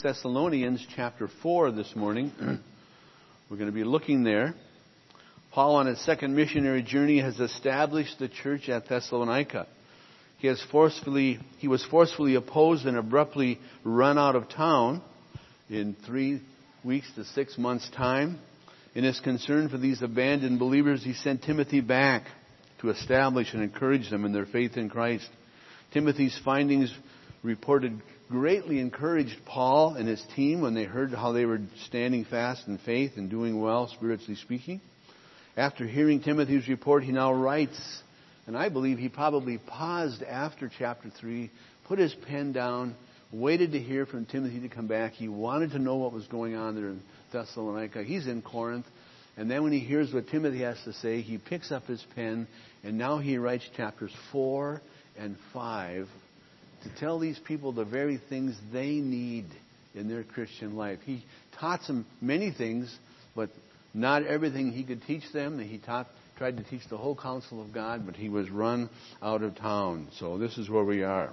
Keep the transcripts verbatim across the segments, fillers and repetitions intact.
Thessalonians chapter four this morning. We're going to be looking there. Paul, on his second missionary journey, has established the church at Thessalonica. He has forcefully, he was forcefully opposed and abruptly run out of town in three weeks to six months' time. In his concern for these abandoned believers, he sent Timothy back to establish and encourage them in their faith in Christ. Timothy's findings reported greatly encouraged Paul and his team when they heard how they were standing fast in faith and doing well, spiritually speaking. After hearing Timothy's report, he now writes, and I believe he probably paused after chapter three, put his pen down, waited to hear from Timothy to come back. He wanted to know what was going on there in Thessalonica. He's in Corinth. And then when he hears what Timothy has to say, he picks up his pen, and now he writes chapters four and five to tell these people the very things they need in their Christian life. He taught them many things, but not everything he could teach them. He taught, tried to teach the whole counsel of God, but he was run out of town. So this is where we are.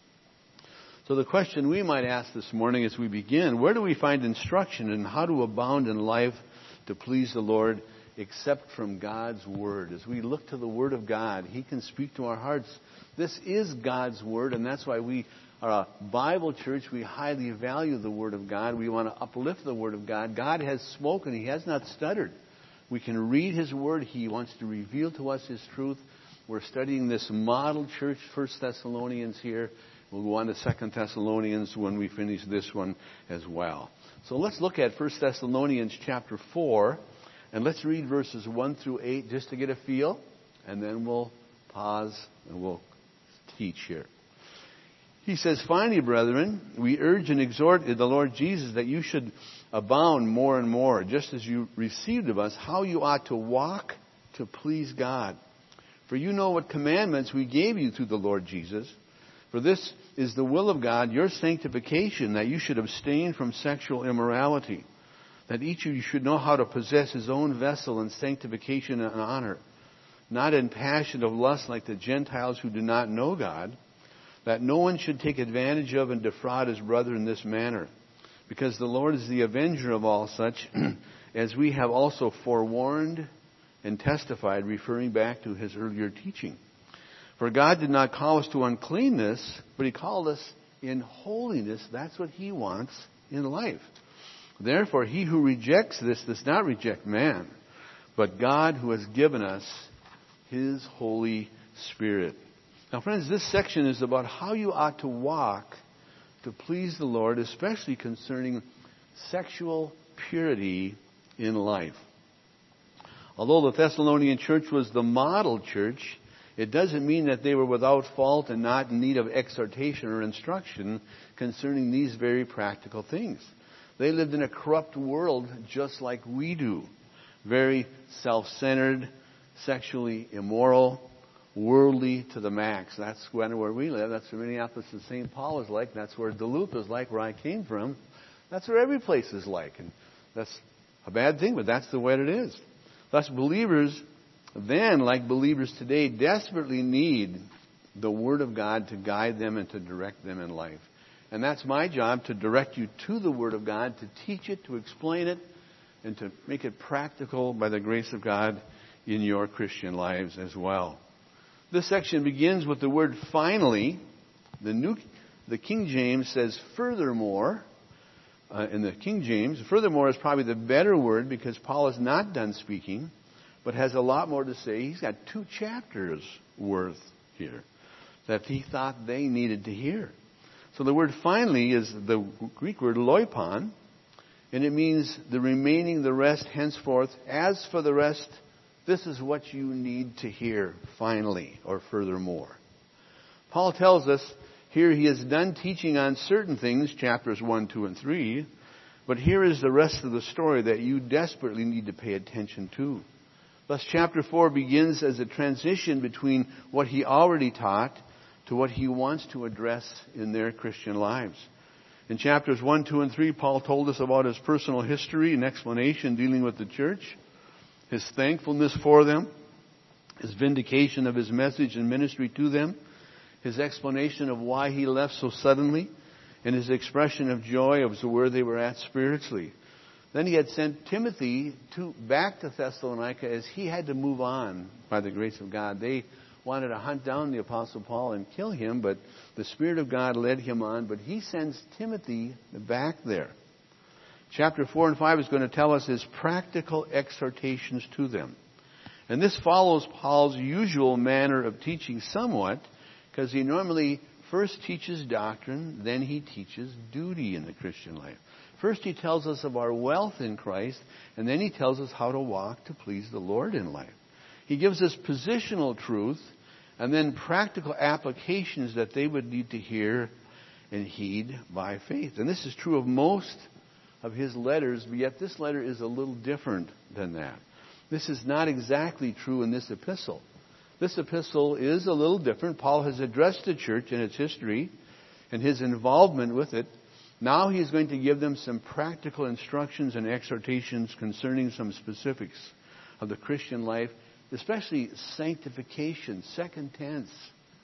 So the question we might ask this morning as we begin, where do we find instruction in how to abound in life to please the Lord except from God's Word? As we look to the Word of God, He can speak to our hearts. This is God's Word, and that's why we are a Bible church. We highly value the Word of God. We want to uplift the Word of God. God has spoken. He has not stuttered. We can read His Word. He wants to reveal to us His truth. We're studying this model church, First Thessalonians here. We'll go on to Second Thessalonians when we finish this one as well. So let's look at First Thessalonians chapter four, and let's read verses one through eight just to get a feel, and then we'll pause and we'll teach here. He says, "Finally, brethren, we urge and exhort in the Lord Jesus that you should abound more and more, just as you received of us, how you ought to walk to please God. For you know what commandments we gave you through the Lord Jesus. For this is the will of God, your sanctification, that you should abstain from sexual immorality, that each of you should know how to possess his own vessel in sanctification and honor, not in passion of lust like the Gentiles who do not know God, that no one should take advantage of and defraud his brother in this manner, because the Lord is the avenger of all such, as we have also forewarned and testified, referring back to his earlier teaching. For God did not call us to uncleanness, but He called us in holiness. That's what He wants in life. Therefore, he who rejects this does not reject man, but God who has given us His Holy Spirit." Now, friends, this section is about how you ought to walk to please the Lord, especially concerning sexual purity in life. Although the Thessalonian church was the model church, it doesn't mean that they were without fault and not in need of exhortation or instruction concerning these very practical things. They lived in a corrupt world just like we do. Very self-centered, sexually immoral, worldly to the max. That's where we live. That's where Minneapolis and Saint Paul is like. That's where Duluth is like, where I came from. That's where every place is like. And that's a bad thing, but that's the way it is. Thus, believers then, like believers today, desperately need the Word of God to guide them and to direct them in life. And that's my job, to direct you to the Word of God, to teach it, to explain it, and to make it practical by the grace of God in your Christian lives as well. This section begins with the word finally. The New, the King James says furthermore. Uh, in the King James, furthermore is probably the better word because Paul is not done speaking, but has a lot more to say. He's got two chapters worth here that he thought they needed to hear. So the word finally is the Greek word loipon, and it means the remaining, the rest, henceforth. As for the rest, this is what you need to hear, finally, or furthermore. Paul tells us here he is done teaching on certain things, chapters one, two, and three, but here is the rest of the story that you desperately need to pay attention to. Thus, chapter four begins as a transition between what he already taught to what he wants to address in their Christian lives. In chapters one, two, and three, Paul told us about his personal history and explanation dealing with the church, his thankfulness for them, his vindication of his message and ministry to them, his explanation of why he left so suddenly, and his expression of joy of where they were at spiritually. Then he had sent Timothy to, back to Thessalonica as he had to move on by the grace of God. They wanted to hunt down the Apostle Paul and kill him, but the Spirit of God led him on. But he sends Timothy back there. Chapter four and five is going to tell us his practical exhortations to them. And this follows Paul's usual manner of teaching somewhat, because he normally first teaches doctrine, then he teaches duty in the Christian life. First he tells us of our wealth in Christ, and then he tells us how to walk to please the Lord in life. He gives us positional truth, and then practical applications that they would need to hear and heed by faith. And this is true of most of his letters, but yet this letter is a little different than that. This is not exactly true in this epistle. This epistle is a little different. Paul has addressed the church in its history and his involvement with it. Now he's going to give them some practical instructions and exhortations concerning some specifics of the Christian life, especially sanctification, second tense,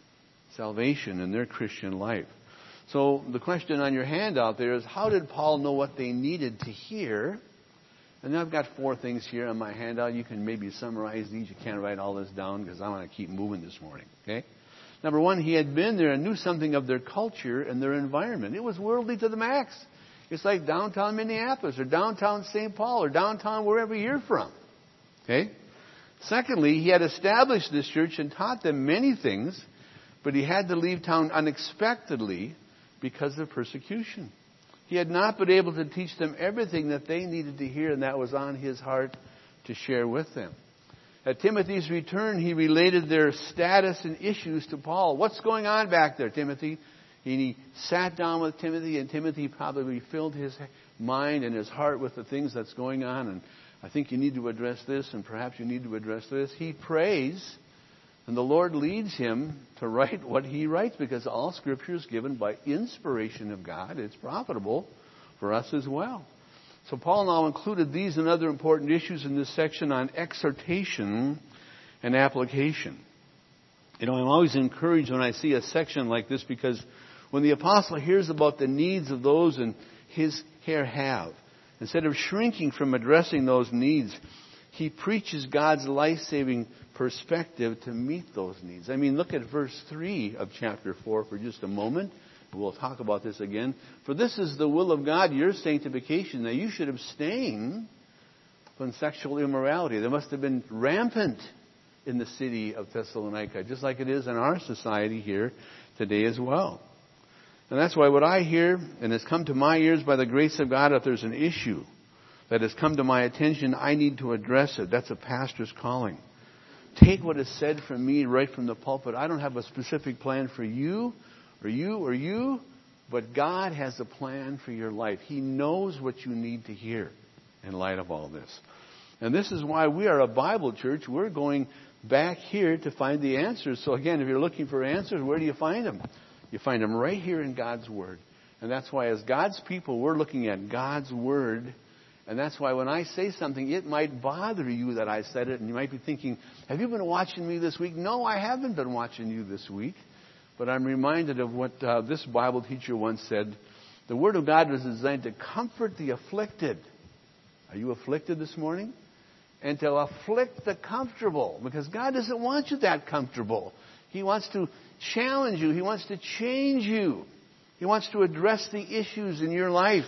salvation in their Christian life. So the question on your handout there is, how did Paul know what they needed to hear? And I've got four things here on my handout. You can maybe summarize these. You can't write all this down because I want to keep moving this morning. Okay? Number one, he had been there and knew something of their culture and their environment. It was worldly to the max. It's like downtown Minneapolis or downtown Saint Paul or downtown wherever you're from. Okay? Secondly, he had established this church and taught them many things, but he had to leave town unexpectedly because of persecution. He had not been able to teach them everything that they needed to hear, and that was on his heart to share with them. At Timothy's return, he related their status and issues to Paul. What's going on back there, Timothy? And he sat down with Timothy, and Timothy probably filled his mind and his heart with the things that's going on. And I think you need to address this, and perhaps you need to address this. He prays, and the Lord leads him to write what he writes, because all Scripture is given by inspiration of God. It's profitable for us as well. So Paul now included these and other important issues in this section on exhortation and application. You know, I'm always encouraged when I see a section like this, because when the apostle hears about the needs of those in his care have, instead of shrinking from addressing those needs, he preaches God's life-saving perspective to meet those needs. I mean, look at verse three of chapter four for just a moment. We'll talk about this again. For this is the will of God, your sanctification, that you should abstain from sexual immorality. There must have been rampant in the city of Thessalonica, just like it is in our society here today as well. And that's why what I hear, and has come to my ears by the grace of God, if there's an issue that has come to my attention, I need to address it. That's a pastor's calling. Take what is said from me right from the pulpit. I don't have a specific plan for you or you or you, but God has a plan for your life. He knows what you need to hear in light of all this. And this is why we are a Bible church. We're going back here to find the answers. So again, if you're looking for answers, where do you find them? You find them right here in God's Word. And that's why as God's people, we're looking at God's Word. And that's why when I say something, it might bother you that I said it. And you might be thinking, have you been watching me this week? No, I haven't been watching you this week. But I'm reminded of what uh, this Bible teacher once said. The Word of God was designed to comfort the afflicted. Are you afflicted this morning? And to afflict the comfortable. Because God doesn't want you that comfortable. He wants to challenge you. He wants to change you. He wants to address the issues in your life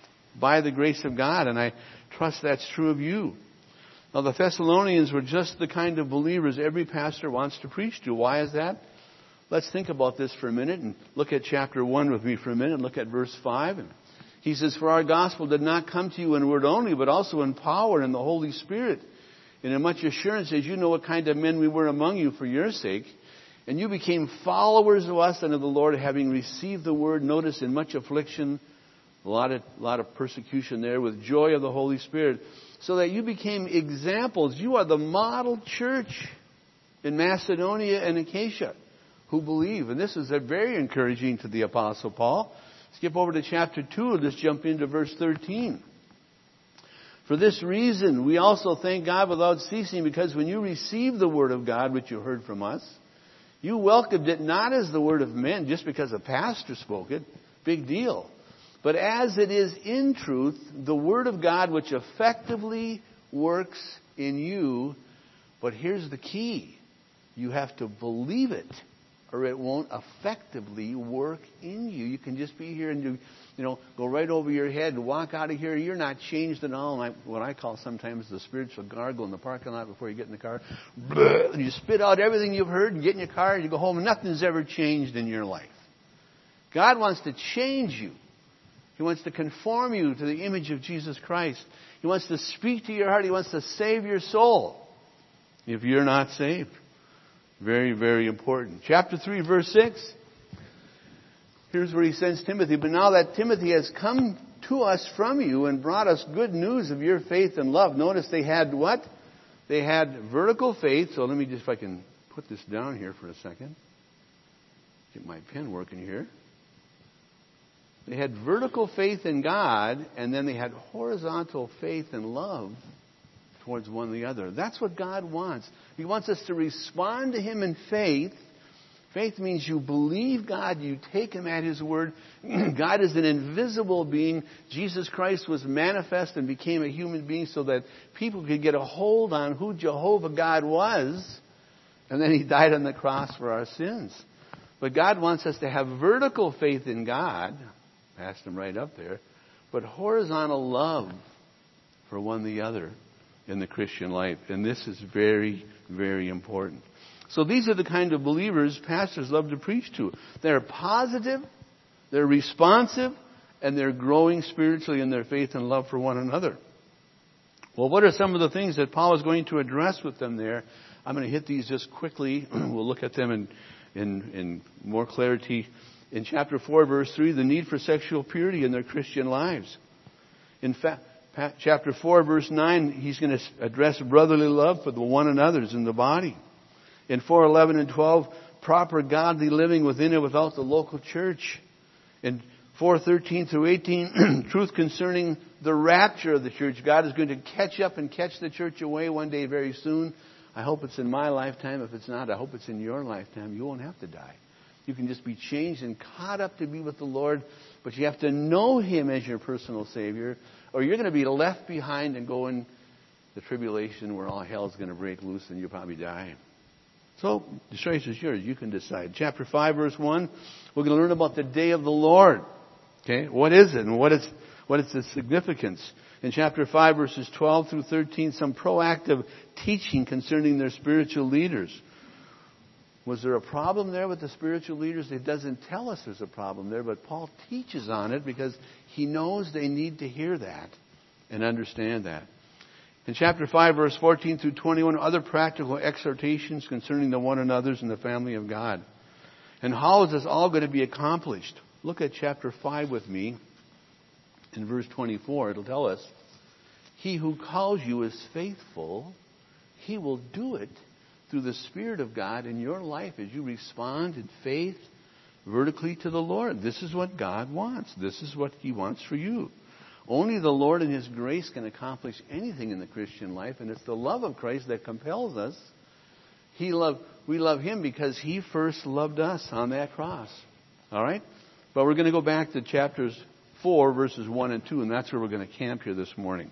by the grace of God. And I trust that's true of you. Now, the Thessalonians were just the kind of believers every pastor wants to preach to. Why is that? Let's think about this for a minute and look at chapter one with me for a minute and look at verse five. And he says, for our gospel did not come to you in word only, but also in power and in the Holy Spirit, and in much assurance, as you know what kind of men we were among you for your sake. And you became followers of us and of the Lord, having received the word, notice, in much affliction, a lot of, a lot of persecution there, with joy of the Holy Spirit, so that you became examples. You are the model church in Macedonia and Achaia who believe. And this is very encouraging to the Apostle Paul. Skip over to chapter two and just jump into verse thirteen. For this reason, we also thank God without ceasing, because when you received the word of God, which you heard from us, you welcomed it not as the word of men, just because a pastor spoke it, Big deal. But as it is in truth, the Word of God which effectively works in you. But here's the key. You have to believe it, or it won't effectively work in you. You can just be here and do, you know, go right over your head and walk out of here. You're not changed at all. And I, what I call sometimes the spiritual gargle in the parking lot before you get in the car. And you spit out everything you've heard and get in your car and you go home and nothing's ever changed in your life. God wants to change you. He wants to conform you to the image of Jesus Christ. He wants to speak to your heart. He wants to save your soul if you're not saved. Very, very important. Chapter three, verse six. Here's where he sends Timothy. But now that Timothy has come to us from you and brought us good news of your faith and love. Notice they had what? They had vertical faith. So let me just, if I can put this down here for a second. Get my pen working here. They had vertical faith in God, and then they had horizontal faith and love towards one another. That's what God wants. He wants us to respond to Him in faith. Faith means you believe God, you take Him at His word. God is an invisible being. Jesus Christ was manifest and became a human being so that people could get a hold on who Jehovah God was. And then He died on the cross for our sins. But God wants us to have vertical faith in God. Passed Him right up there. But horizontal love for one the other in the Christian life. And this is very, very important. So these are the kind of believers pastors love to preach to. They're positive, they're responsive, and they're growing spiritually in their faith and love for one another. Well, what are some of the things that Paul is going to address with them there? I'm going to hit these just quickly. We'll look at them in, in, in more clarity. In chapter four, verse three, the need for sexual purity in their Christian lives. In fact, chapter four, verse nine, he's going to address brotherly love for the one another's in the body. In four eleven and twelve, proper godly living within and without the local church. In four thirteen through eighteen, truth concerning the rapture of the church. God is going to catch up and catch the church away one day very soon. I hope it's in my lifetime. If it's not, I hope it's in your lifetime. You won't have to die. You can just be changed and caught up to be with the Lord. But you have to know Him as your personal Savior, or you're going to be left behind and go in the tribulation where all hell is going to break loose and you'll probably die. So, the choice is yours. You can decide. Chapter five, verse one, we're going to learn about the day of the Lord. Okay? What is it and what is, what is its significance? In chapter five, verses twelve through thirteen, some proactive teaching concerning their spiritual leaders. Was there a problem there with the spiritual leaders? It doesn't tell us there's a problem there, but Paul teaches on it because he knows they need to hear that and understand that. In chapter five, verse fourteen through twenty-one, other practical exhortations concerning the one another's and the family of God. And how is this all going to be accomplished? Look at chapter five with me. In verse twenty-four, it'll tell us, He who calls you is faithful. He will do it through the Spirit of God in your life as you respond in faith vertically to the Lord. This is what God wants. This is what He wants for you. Only the Lord and His grace can accomplish anything in the Christian life, and it's the love of Christ that compels us. He love, we love Him because He first loved us on that cross. All right? But we're going to go back to chapters four, verses one and two, and that's where we're going to camp here this morning.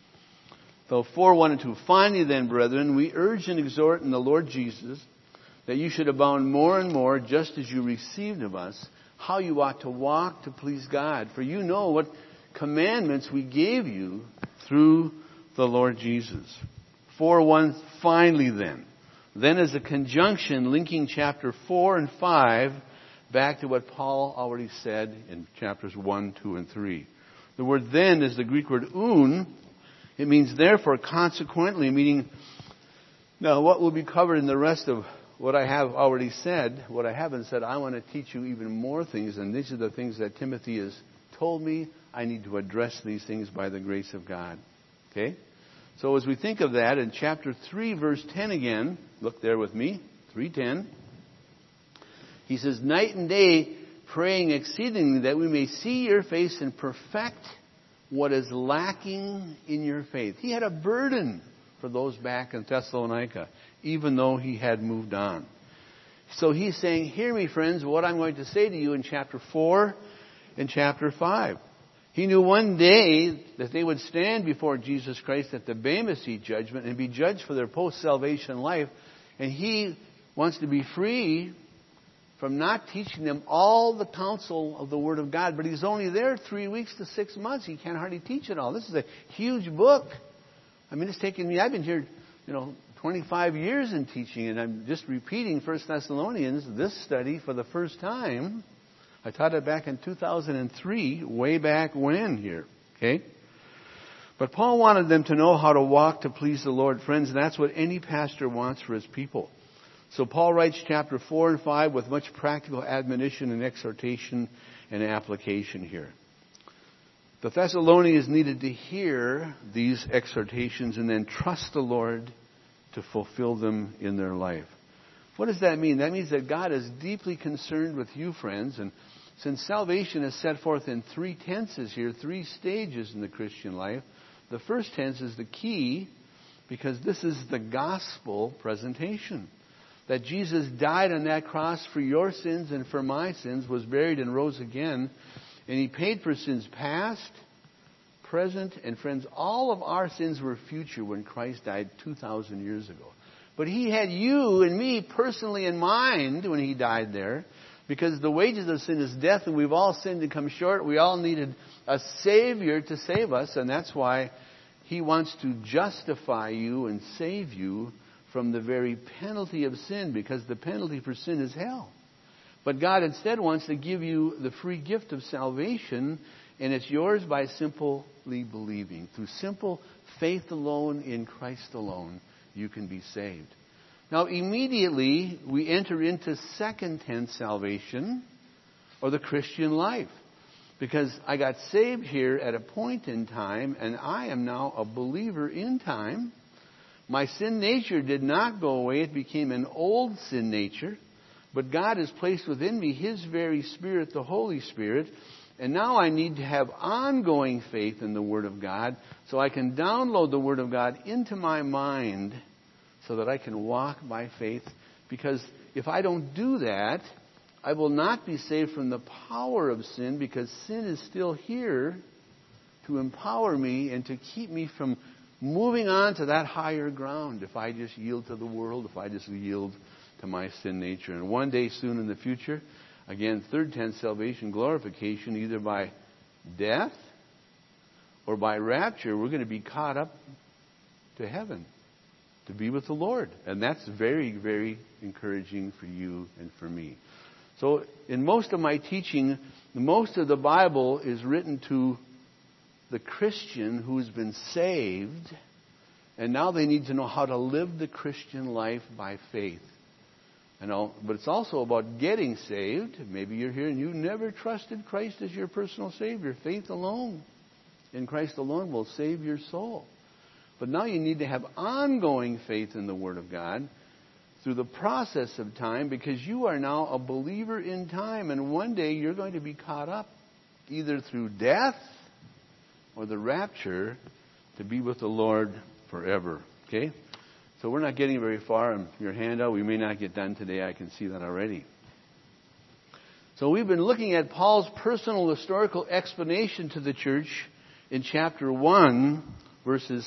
So four, one and two. Finally then, brethren, we urge and exhort in the Lord Jesus that you should abound more and more, just as you received of us, how you ought to walk to please God. For you know what commandments we gave you through the Lord Jesus. four, one, finally then. Then is a conjunction linking chapter four and five back to what Paul already said in chapters one, two, and three. The word then is the Greek word un. It means therefore, consequently, meaning, now what will be covered in the rest of what I have already said, what I haven't said, I want to teach you even more things, and these are the things that Timothy has told me. I need to address these things by the grace of God. Okay? So as we think of that, in chapter three, verse ten again, look there with me, three ten, he says, night and day praying exceedingly that we may see your face and perfect what is lacking in your faith. He had a burden for those back in Thessalonica, even though he had moved on. So he's saying, hear me, friends, what I'm going to say to you in chapter four in chapter five. He knew one day that they would stand before Jesus Christ at the Bema Seat judgment and be judged for their post-salvation life. And he wants to be free from not teaching them all the counsel of the Word of God. But he's only there three weeks to six months. He can't hardly teach it all. This is a huge book. I mean, it's taken me, I've been here, you know, twenty-five years in teaching, and I'm just repeating First Thessalonians, this study, for the first time. I taught it back in two thousand three, way back when here. Okay? But Paul wanted them to know how to walk to please the Lord, friends, and that's what any pastor wants for his people. So Paul writes chapter four and five with much practical admonition and exhortation and application here. The Thessalonians needed to hear these exhortations and then trust the Lord to fulfill them in their life. What does that mean? That means that God is deeply concerned with you, friends. And since salvation is set forth in three tenses here, three stages in the Christian life, the first tense is the key because this is the gospel presentation. That Jesus died on that cross for your sins and for my sins, was buried and rose again. And He paid for sins past, present, and friends, all of our sins were future when Christ died two thousand years ago. But He had you and me personally in mind when He died there, because the wages of sin is death, and we've all sinned and come short. We all needed a Savior to save us, and that's why He wants to justify you and save you from the very penalty of sin, because the penalty for sin is hell. But God instead wants to give you the free gift of salvation, and it's yours by simply believing. Through simple faith alone in Christ alone, you can be saved. Now, immediately, we enter into second tense salvation, or the Christian life. Because I got saved here at a point in time, and I am now a believer in time. My sin nature did not go away. It became an old sin nature. But God has placed within me His very Spirit, the Holy Spirit. And now I need to have ongoing faith in the Word of God so I can download the Word of God into my mind so that I can walk by faith. Because if I don't do that, I will not be saved from the power of sin, because sin is still here to empower me and to keep me from moving on to that higher ground if I just yield to the world, if I just yield to my sin nature. And one day soon in the future, again, third tense salvation, glorification, either by death or by rapture, we're going to be caught up to heaven to be with the Lord. And that's very, very encouraging for you and for me. So in most of my teaching, most of the Bible is written to the Christian who's been saved, and now they need to know how to live the Christian life by faith. You know, but it's also about getting saved. Maybe you're here and you never trusted Christ as your personal Savior. Faith alone in Christ alone will save your soul. But now you need to have ongoing faith in the Word of God through the process of time, because you are now a believer in time, and one day you're going to be caught up either through death or the rapture to be with the Lord forever. Okay? So we're not getting very far in your handout. We may not get done today. I can see that already. So we've been looking at Paul's personal historical explanation to the church in chapter one, verses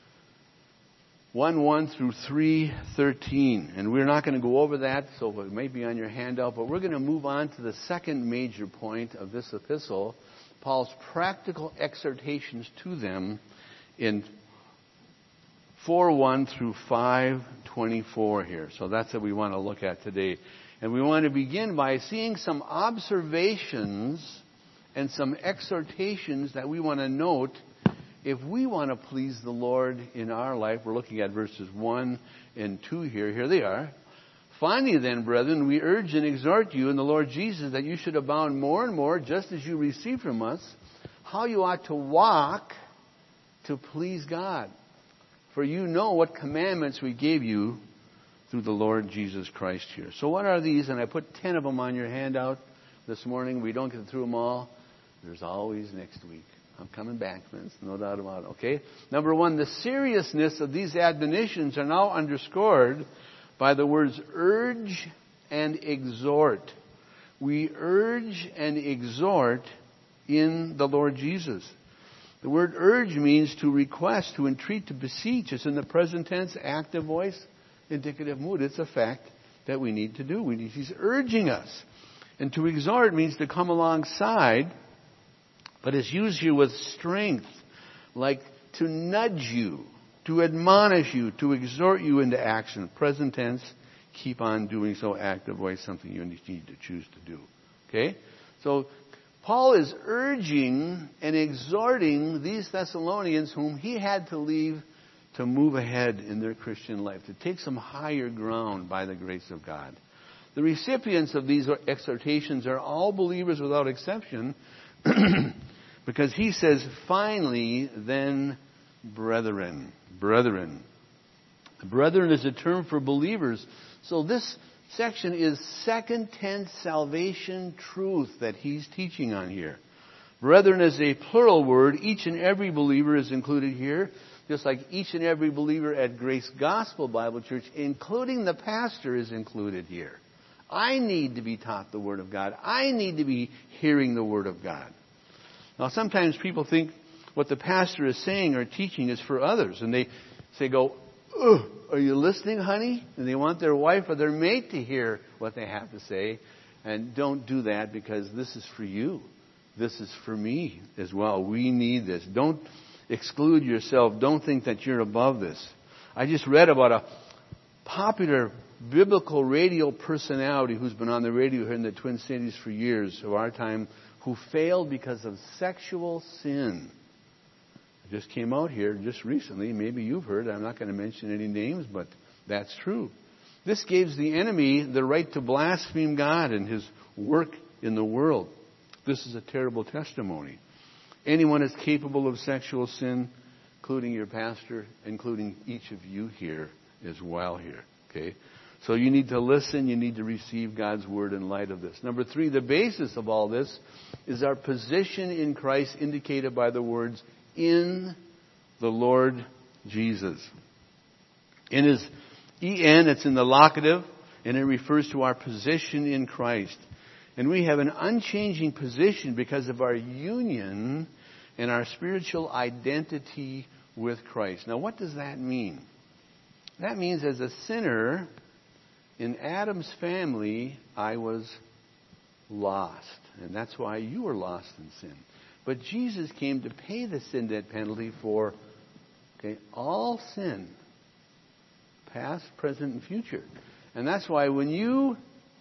one one through three thirteen. And we're not going to go over that, so it may be on your handout, but we're going to move on to the second major point of this epistle, Paul's practical exhortations to them in four one through five twenty-four here. So that's what we want to look at today. And we want to begin by seeing some observations and some exhortations that we want to note if we want to please the Lord in our life. We're looking at verses one and two here. Here they are. Finally then, brethren, we urge and exhort you in the Lord Jesus that you should abound more and more, just as you receive from us, how you ought to walk to please God. For you know what commandments we gave you through the Lord Jesus Christ here. So what are these? And I put ten of them on your handout this morning. We don't get through them all. There's always next week. I'm coming back, friends. No doubt about it. Okay? Number one, the seriousness of these admonitions are now underscored by the words urge and exhort. We urge and exhort in the Lord Jesus. The word urge means to request, to entreat, to beseech. It's in the present tense, active voice, indicative mood. It's a fact that we need to do. We need, he's urging us. And to exhort means to come alongside, but it's used here with strength, like to nudge you, to admonish you, to exhort you into action. Present tense, keep on doing so. Active voice, something you need to choose to do. Okay? So Paul is urging and exhorting these Thessalonians whom he had to leave to move ahead in their Christian life, to take some higher ground by the grace of God. The recipients of these exhortations are all believers without exception, because he says, finally, then, brethren. Brethren. Brethren is a term for believers. So this section is second tense salvation truth that he's teaching on here. Brethren is a plural word. Each and every believer is included here, just like each and every believer at Grace Gospel Bible Church, including the pastor, is included here. I need to be taught the Word of God. I need to be hearing the Word of God. Now, sometimes people think what the pastor is saying or teaching is for others. And they say, go, ugh, are you listening, honey? And they want their wife or their mate to hear what they have to say. And don't do that, because this is for you. This is for me as well. We need this. Don't exclude yourself. Don't think that you're above this. I just read about a popular biblical radio personality who's been on the radio here in the Twin Cities for years of our time, who failed because of sexual sin. It just came out here just recently. Maybe you've heard. I'm not going to mention any names, but that's true. This gives the enemy the right to blaspheme God and his work in the world. This is a terrible testimony. Anyone is capable of sexual sin, including your pastor, including each of you here as well here. Okay? So you need to listen. You need to receive God's Word in light of this. Number three, the basis of all this is our position in Christ, indicated by the words, in the Lord Jesus. In his E N, it's in the locative, and it refers to our position in Christ. And we have an unchanging position because of our union and our spiritual identity with Christ. Now, what does that mean? That means as a sinner in Adam's family, I was lost. And that's why you were lost in sin. But Jesus came to pay the sin debt penalty for okay, all sin, past, present, and future. And that's why when you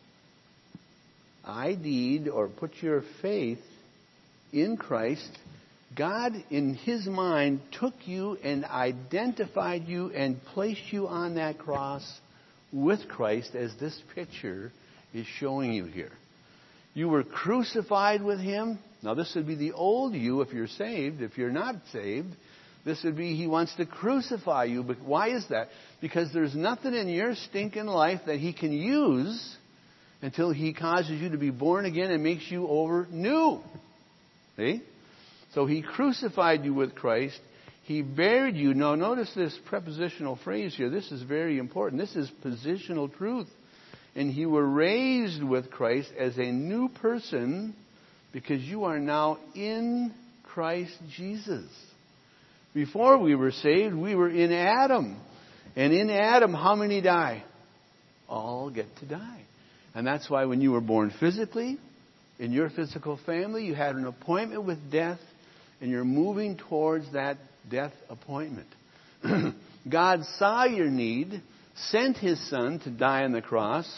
I D'd or put your faith in Christ, God, in His mind, took you and identified you and placed you on that cross with Christ, as this picture is showing you here. You were crucified with Him. Now, this would be the old you if you're saved. If you're not saved, this would be He wants to crucify you. But why is that? Because there's nothing in your stinking life that He can use until He causes you to be born again and makes you over new. See? So He crucified you with Christ. He buried you. Now, notice this prepositional phrase here. This is very important. This is positional truth. And you were raised with Christ as a new person because you are now in Christ Jesus. Before we were saved, we were in Adam. And in Adam, how many die? All get to die. And that's why when you were born physically, in your physical family, you had an appointment with death, and you're moving towards that death appointment. God saw your need, sent His Son to die on the cross,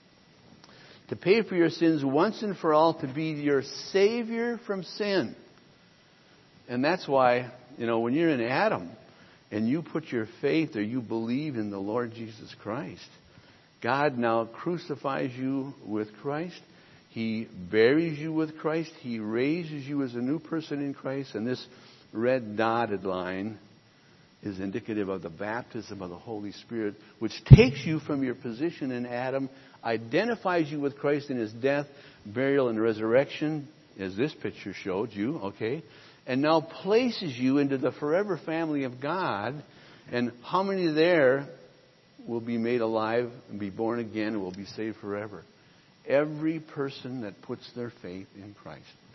to pay for your sins once and for all, to be your Savior from sin. And that's why, you know, when you're in Adam and you put your faith or you believe in the Lord Jesus Christ, God now crucifies you with Christ. He buries you with Christ. He raises you as a new person in Christ. And this red dotted line is indicative of the baptism of the Holy Spirit, which takes you from your position in Adam, identifies you with Christ in His death, burial, and resurrection, as this picture showed you, okay? And now places you into the forever family of God. And how many there will be made alive and be born again and will be saved forever? Every person that puts their faith in Christ.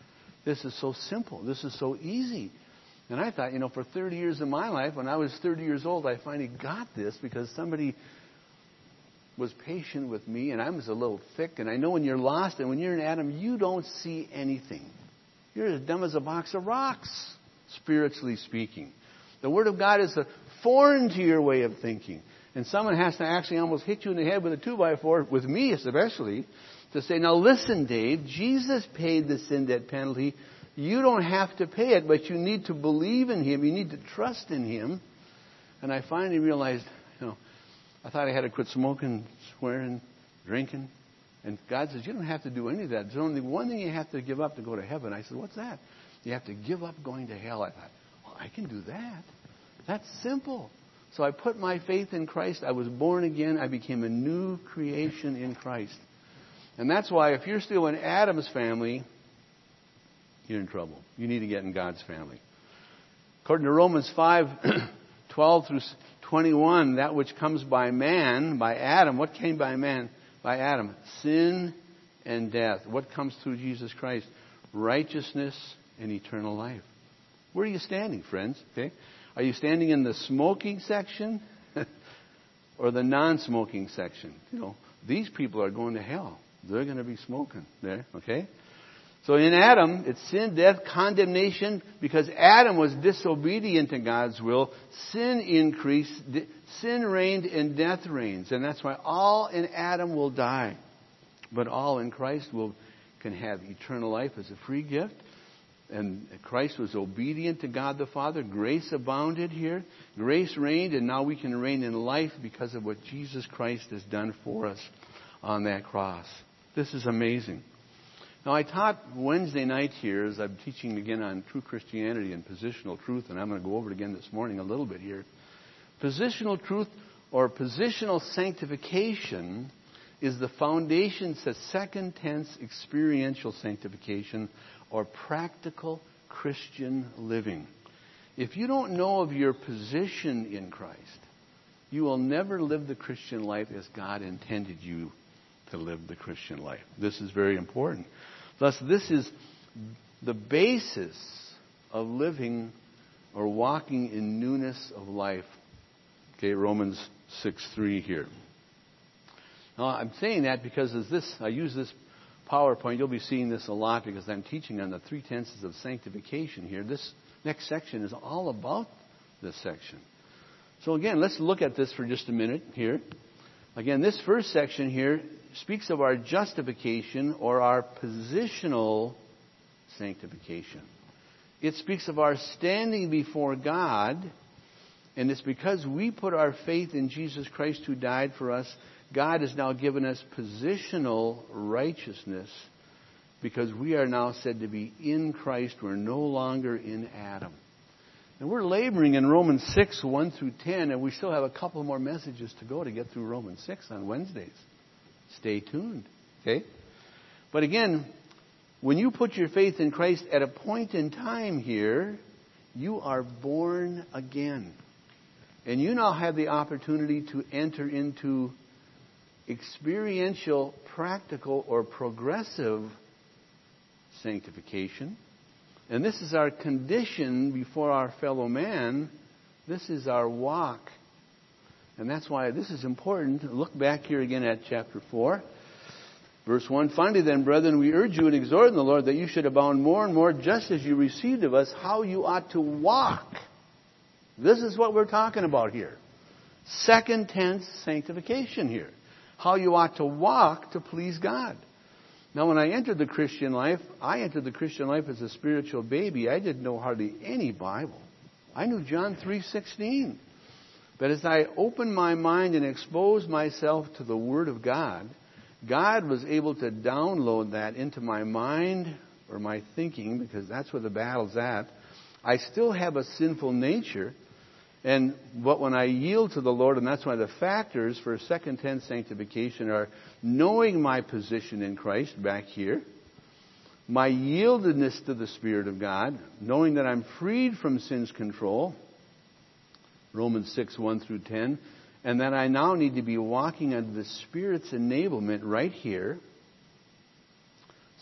This is so simple. This is so easy. And I thought, you know, for thirty years of my life, when I was thirty years old, I finally got this because somebody was patient with me, and I was a little thick. And I know when you're lost and when you're in Adam, you don't see anything. You're as dumb as a box of rocks, spiritually speaking. The Word of God is a foreign to your way of thinking. And someone has to actually almost hit you in the head with a two by four, with me especially, to say, now listen, Dave, Jesus paid the sin debt penalty. You don't have to pay it, but you need to believe in Him. You need to trust in Him. And I finally realized, you know, I thought I had to quit smoking, swearing, drinking. And God says, you don't have to do any of that. There's only one thing you have to give up to go to heaven. I said, what's that? You have to give up going to hell. I thought, well, I can do that. That's simple. So I put my faith in Christ. I was born again. I became a new creation in Christ. And that's why if you're still in Adam's family, you're in trouble. You need to get in God's family. According to Romans five, twelve through twenty-one, that which comes by man, by Adam, what came by man? By Adam, sin and death. What comes through Jesus Christ? Righteousness and eternal life. Where are you standing, friends? Okay, are you standing in the smoking section or the non-smoking section? You know, these people are going to hell. They're going to be smoking there, okay? So in Adam, it's sin, death, condemnation. Because Adam was disobedient to God's will, sin increased, sin reigned, and death reigns. And that's why all in Adam will die. But all in Christ will can have eternal life as a free gift. And Christ was obedient to God the Father. Grace abounded here. Grace reigned, and now we can reign in life because of what Jesus Christ has done for us on that cross. This is amazing. Now, I taught Wednesday night here as I'm teaching again on true Christianity and positional truth, and I'm going to go over it again this morning a little bit here. Positional truth or positional sanctification is the foundation to second tense experiential sanctification or practical Christian living. If you don't know of your position in Christ, you will never live the Christian life as God intended you to live the Christian life. This is very important. Thus, this is the basis of living or walking in newness of life. Okay, Romans six three here. Now, I'm saying that because as this, I use this PowerPoint, you'll be seeing this a lot because I'm teaching on the three tenses of sanctification here. This next section is all about this section. So again, let's look at this for just a minute here. Again, this first section here speaks of our justification or our positional sanctification. It speaks of our standing before God, and it's because we put our faith in Jesus Christ who died for us. God has now given us positional righteousness because we are now said to be in Christ. We're no longer in Adam. And we're laboring in Romans six, one through ten, and we still have a couple more messages to go to get through Romans six on Wednesdays. Stay tuned, okay? But again, when you put your faith in Christ at a point in time here, you are born again. And you now have the opportunity to enter into experiential, practical, or progressive sanctification. And this is our condition before our fellow man. This is our walk. And that's why this is important. Look back here again at chapter four. Verse one, finally then, brethren, we urge you and exhort in the Lord that you should abound more and more, just as you received of us, how you ought to walk. This is what we're talking about here. Second tense sanctification here. How you ought to walk to please God. Now, when I entered the Christian life, I entered the Christian life as a spiritual baby. I didn't know hardly any Bible. I knew John three sixteen. But as I opened my mind and exposed myself to the Word of God, God was able to download that into my mind or my thinking, because that's where the battle's at. I still have a sinful nature. And but when I yield to the Lord, and that's why the factors for second tense sanctification are knowing my position in Christ back here, my yieldedness to the Spirit of God, knowing that I'm freed from sin's control, Romans six, one through ten, and that I now need to be walking under the Spirit's enablement right here.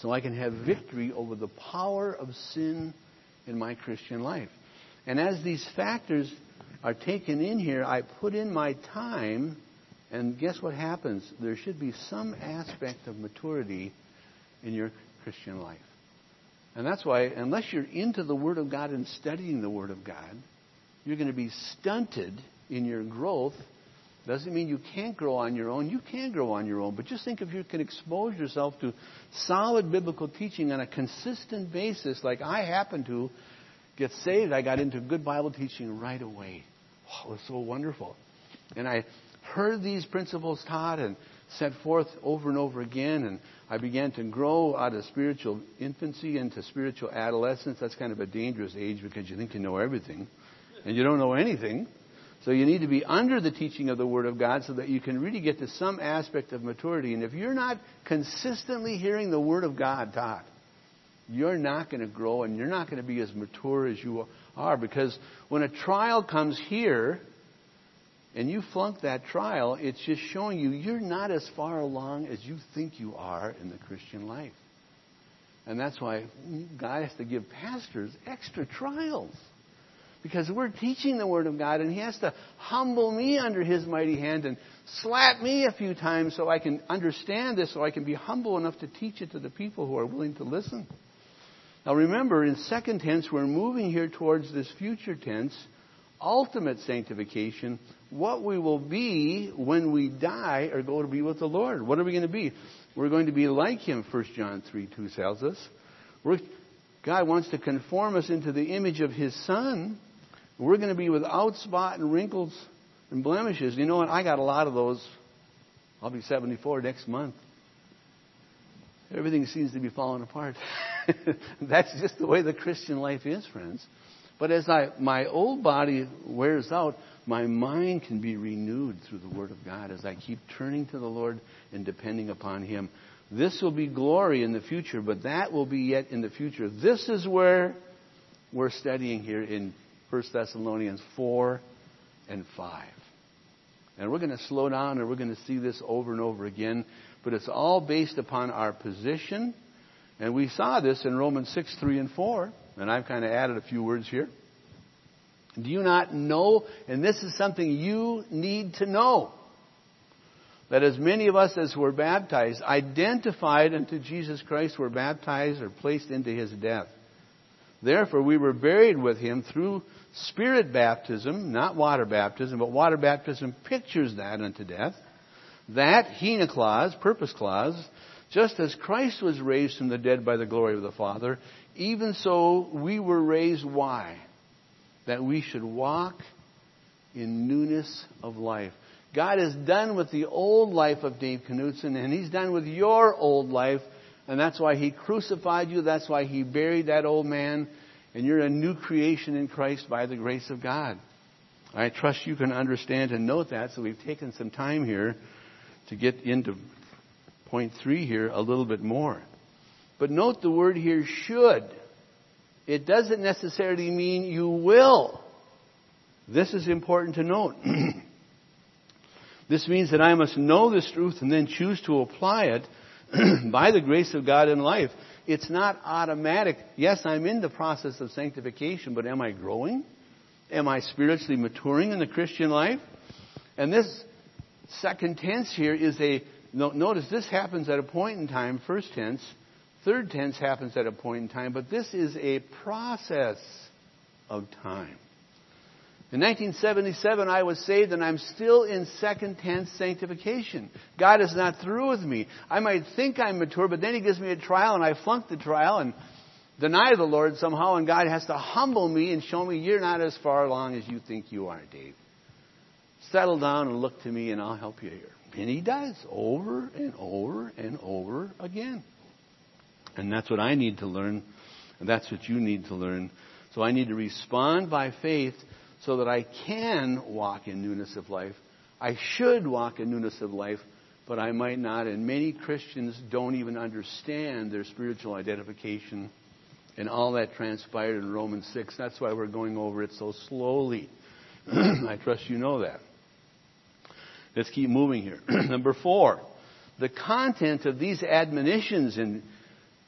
so I can have victory over the power of sin in my Christian life. And as these factors are taken in here, I put in my time, and guess what happens? There should be some aspect of maturity in your Christian life. And that's why, unless you're into the Word of God and studying the Word of God, you're going to be stunted in your growth. Doesn't mean you can't grow on your own. You can grow on your own. But just think if you can expose yourself to solid biblical teaching on a consistent basis, like I happen to get saved. I got into good Bible teaching right away. Oh, it was so wonderful. And I heard these principles taught and set forth over and over again, and I began to grow out of spiritual infancy into spiritual adolescence. That's kind of a dangerous age because you think you know everything, and you don't know anything. So you need to be under the teaching of the Word of God so that you can really get to some aspect of maturity. And if you're not consistently hearing the Word of God taught, you're not going to grow and you're not going to be as mature as you are. Because when a trial comes here, and you flunk that trial, it's just showing you you're not as far along as you think you are in the Christian life. And that's why God has to give pastors extra trials. Because we're teaching the Word of God, and He has to humble me under His mighty hand and slap me a few times so I can understand this, so I can be humble enough to teach it to the people who are willing to listen. Now remember, in second tense, we're moving here towards this future tense, ultimate sanctification, what we will be when we die or go to be with the Lord. What are we going to be? We're going to be like Him, First John three two tells us. We're, God wants to conform us into the image of His Son. We're going to be without spot and wrinkles and blemishes. You know what? I got a lot of those. I'll be seventy-four next month. Everything seems to be falling apart. That's just the way the Christian life is, friends. But as I, my old body wears out, my mind can be renewed through the Word of God as I keep turning to the Lord and depending upon Him. This will be glory in the future, but that will be yet in the future. This is where we're studying here in First Thessalonians four and five. And we're going to slow down and we're going to see this over and over again. But it's all based upon our position. And we saw this in Romans six, three, and four. And I've kind of added a few words here. Do you not know, and this is something you need to know, that as many of us as were baptized, identified unto Jesus Christ, were baptized or placed into His death. Therefore we were buried with Him through Spirit baptism, not water baptism, but water baptism pictures that unto death. That, hina clause, purpose clause, just as Christ was raised from the dead by the glory of the Father, even so we were raised. Why? That we should walk in newness of life. God is done with the old life of Dave Knutson, and He's done with your old life. And that's why He crucified you. That's why He buried that old man. And you're a new creation in Christ by the grace of God. I trust you can understand and note that. So we've taken some time here to get into point three here a little bit more. But note the word here, should. It doesn't necessarily mean you will. This is important to note. This means that I must know this truth and then choose to apply it by the grace of God in life. It's not automatic. Yes, I'm in the process of sanctification, but am I growing? Am I spiritually maturing in the Christian life? And this second tense here is a, notice this happens at a point in time, first tense. Third tense happens at a point in time, but this is a process of time. In nineteen seventy-seven, I was saved, and I'm still in second tense sanctification. God is not through with me. I might think I'm mature, but then He gives me a trial, and I flunk the trial and deny the Lord somehow, and God has to humble me and show me you're not as far along as you think you are, Dave. Settle down and look to me, and I'll help you here. And He does, over and over and over again. And that's what I need to learn, and that's what you need to learn. So I need to respond by faith so that I can walk in newness of life. I should walk in newness of life, but I might not. And many Christians don't even understand their spiritual identification and all that transpired in Romans six. That's why we're going over it so slowly. I trust you know that. Let's keep moving here. Number four, the content of these admonitions in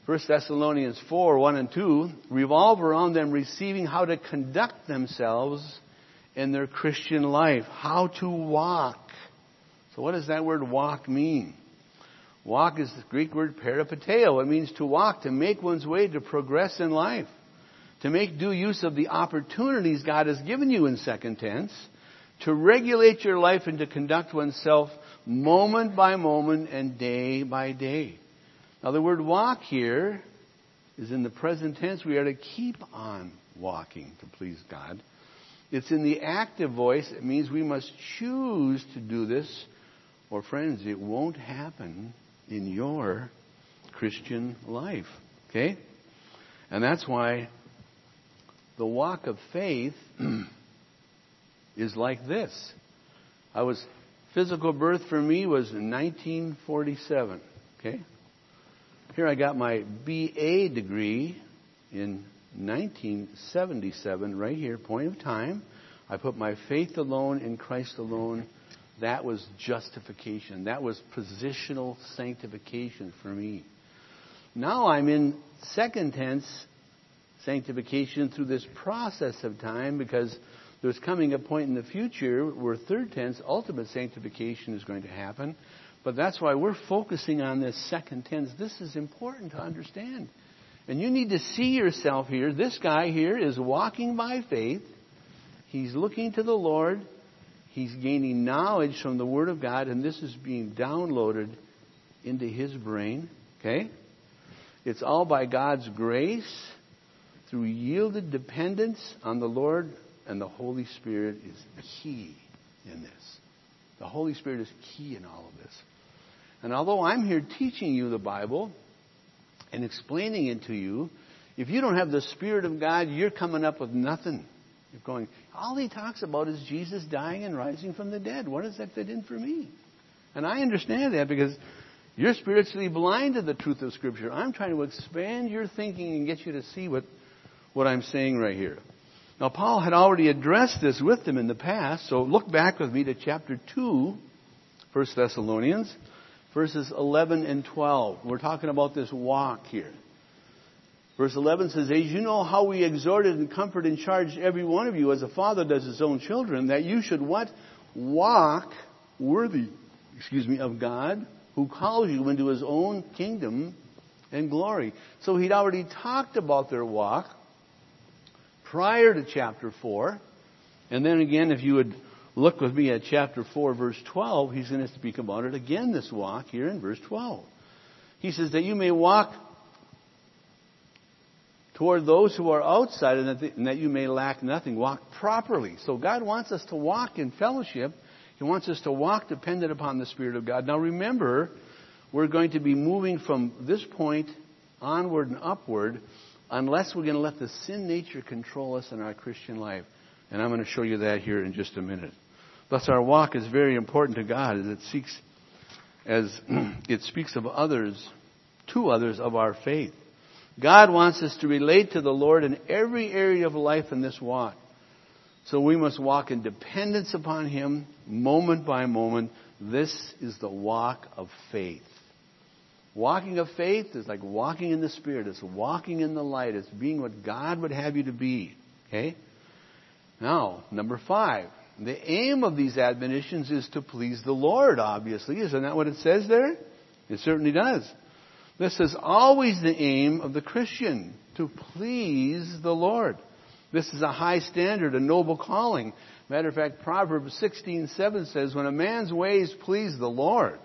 First Thessalonians four, one and two revolve around them receiving how to conduct themselves in their Christian life. How to walk. So what does that word walk mean? Walk is the Greek word peripateo. It means to walk, to make one's way, to progress in life. To make due use of the opportunities God has given you in second tense. To regulate your life and to conduct oneself moment by moment and day by day. Now the word walk here is in the present tense. We are to keep on walking to please God. It's in the active voice. It means we must choose to do this, or friends, it won't happen in your Christian life. Okay? And that's why the walk of faith is like this. I was, physical birth for me was in nineteen forty-seven. Okay? Here I got my B A degree in nineteen seventy-seven, right here, point of time. I put my faith alone in Christ alone. That was justification. That was positional sanctification for me. Now I'm in second tense sanctification through this process of time, because there's coming a point in the future where third tense, ultimate sanctification, is going to happen. But that's why we're focusing on this second tense. This is important to understand. And you need to see yourself here. This guy here is walking by faith. He's looking to the Lord. He's gaining knowledge from the Word of God, and this is being downloaded into his brain. Okay? It's all by God's grace, through yielded dependence on the Lord, and the Holy Spirit is key in this. The Holy Spirit is key in all of this. And although I'm here teaching you the Bible and explaining it to you, if you don't have the Spirit of God, you're coming up with nothing. You're going, all he talks about is Jesus dying and rising from the dead. What does that fit in for me? And I understand that, because you're spiritually blind to the truth of Scripture. I'm trying to expand your thinking and get you to see what, what I'm saying right here. Now, Paul had already addressed this with them in the past, so look back with me to chapter two, First Thessalonians, verses eleven and twelve. We're talking about this walk here. Verse eleven says, as you know how we exhorted and comforted and charged every one of you as a father does his own children, that you should what? Walk worthy, excuse me, of God, who calls you into his own kingdom and glory. So he'd already talked about their walk prior to chapter four. And then again, if you would look with me at chapter four, verse twelve, he's going to speak about it again, this walk here in verse twelve. He says that you may walk toward those who are outside, and that, the, and that you may lack nothing. Walk properly. So God wants us to walk in fellowship. He wants us to walk dependent upon the Spirit of God. Now remember, we're going to be moving from this point onward and upward, unless we're going to let the sin nature control us in our Christian life. And I'm going to show you that here in just a minute. Thus our walk is very important to God, as it seeks, as it speaks of others, to others of our faith. God wants us to relate to the Lord in every area of life in this walk. So we must walk in dependence upon Him, moment by moment. This is the walk of faith. Walking of faith is like walking in the Spirit. It's walking in the light. It's being what God would have you to be. Okay? Now, number five. The aim of these admonitions is to please the Lord, obviously. Isn't that what it says there? It certainly does. This is always the aim of the Christian, to please the Lord. This is a high standard, a noble calling. Matter of fact, Proverbs sixteen seven says, when a man's ways please the Lord,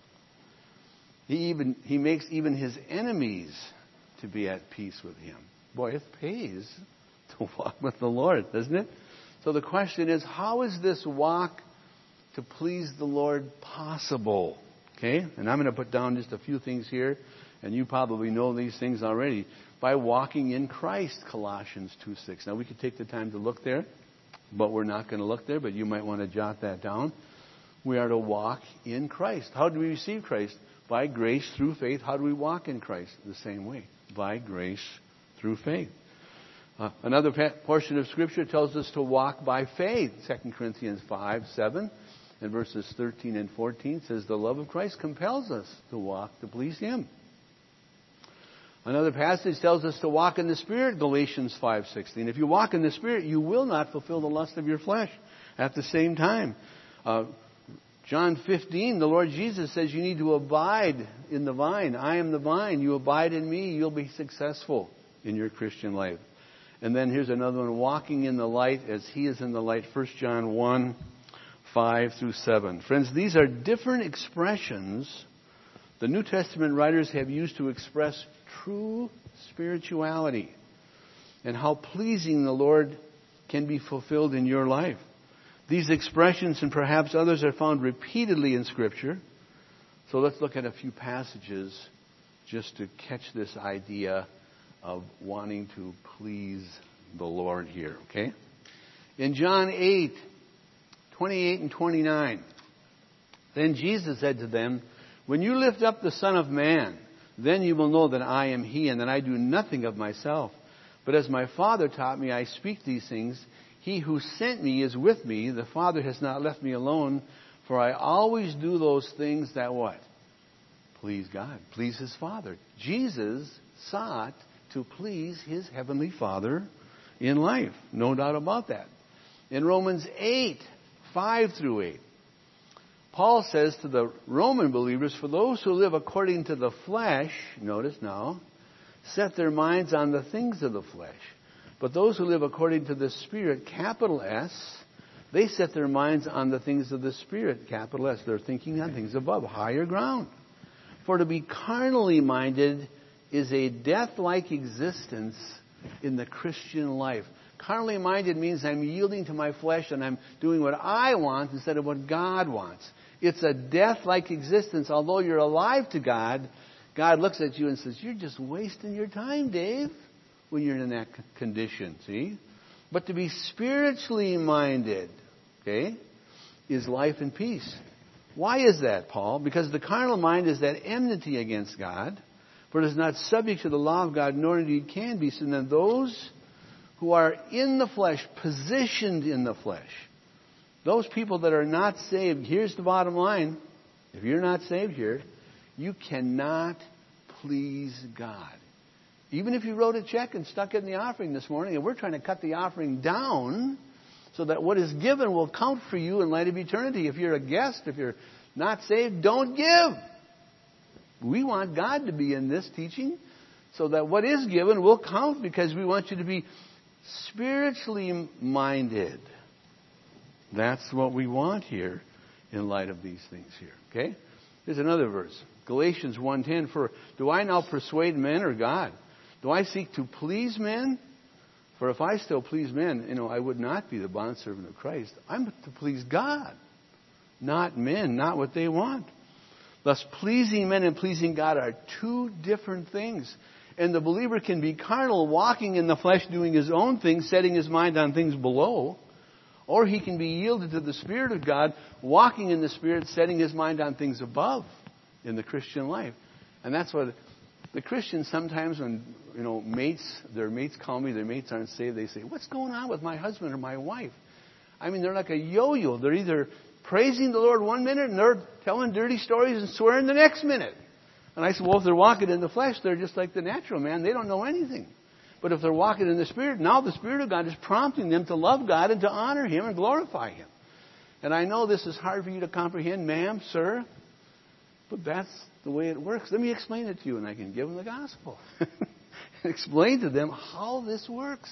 he even he makes even his enemies to be at peace with him. Boy, it pays to walk with the Lord, doesn't it? So the question is, how is this walk to please the Lord possible? Okay? And I'm going to put down just a few things here, and you probably know these things already. By walking in Christ, Colossians two six. Now, we could take the time to look there, but we're not going to look there, but you might want to jot that down. We are to walk in Christ. How do we receive Christ? By grace through faith. How do we walk in Christ? The same way. By grace through faith. Uh, another pa- portion of Scripture tells us to walk by faith. Second Corinthians five seven. And verses thirteen and fourteen says, the love of Christ compels us to walk to please Him. Another passage tells us to walk in the Spirit, Galatians five sixteen. If you walk in the Spirit, you will not fulfill the lust of your flesh at the same time. Uh, John fifteen, the Lord Jesus says you need to abide in the vine. I am the vine. You abide in me, you'll be successful in your Christian life. And then here's another one, walking in the light as He is in the light, First John one, five through seven. Friends, these are different expressions the New Testament writers have used to express true spirituality and how pleasing the Lord can be fulfilled in your life. These expressions and perhaps others are found repeatedly in Scripture. So let's look at a few passages just to catch this idea of wanting to please the Lord here, okay? In John eight, twenty-eight and twenty-nine, then Jesus said to them, when you lift up the Son of Man, then you will know that I am He, and that I do nothing of myself. But as my Father taught me, I speak these things. He who sent me is with me. The Father has not left me alone, for I always do those things that what? Please God, please His Father. Jesus sought to please His Heavenly Father in life. No doubt about that. In Romans eight, five through eight, Paul says to the Roman believers, for those who live according to the flesh, notice now, set their minds on the things of the flesh. But those who live according to the Spirit, capital S, they set their minds on the things of the Spirit, capital S. They're thinking on things above, higher ground. For to be carnally minded is a death-like existence in the Christian life. Carnally minded means I'm yielding to my flesh and I'm doing what I want instead of what God wants. It's a death-like existence. Although you're alive to God, God looks at you and says, you're just wasting your time, Dave, when you're in that condition, see? But to be spiritually minded, okay, is life and peace. Why is that, Paul? Because the carnal mind is that enmity against God, for it is not subject to the law of God, nor indeed can be. So then those who are in the flesh, positioned in the flesh, those people that are not saved, here's the bottom line. If you're not saved here, you cannot please God. Even if you wrote a check and stuck it in the offering this morning, and we're trying to cut the offering down so that what is given will count for you in light of eternity. If you're a guest, if you're not saved, don't give. We want God to be in this teaching so that what is given will count, because we want you to be spiritually minded. That's what we want here in light of these things here. Okay? Here's another verse. Galatians one ten. For do I now persuade men or God? Do I seek to please men? For if I still please men, you know, I would not be the bondservant of Christ. I'm to please God, not men, not what they want. Thus, pleasing men and pleasing God are two different things. And the believer can be carnal, walking in the flesh, doing his own thing, setting his mind on things below. Or he can be yielded to the Spirit of God, walking in the Spirit, setting his mind on things above in the Christian life. And that's what the Christians sometimes, when, you know, mates, their mates call me, their mates aren't saved, they say, what's going on with my husband or my wife? I mean, they're like a yo-yo. They're either praising the Lord one minute and they're telling dirty stories and swearing the next minute. And I said, well, if they're walking in the flesh, they're just like the natural man. They don't know anything. But if they're walking in the Spirit, now the Spirit of God is prompting them to love God and to honor Him and glorify Him. And I know this is hard for you to comprehend, ma'am, sir, but that's the way it works. Let me explain it to you, and I can give them the gospel. Explain to them how this works.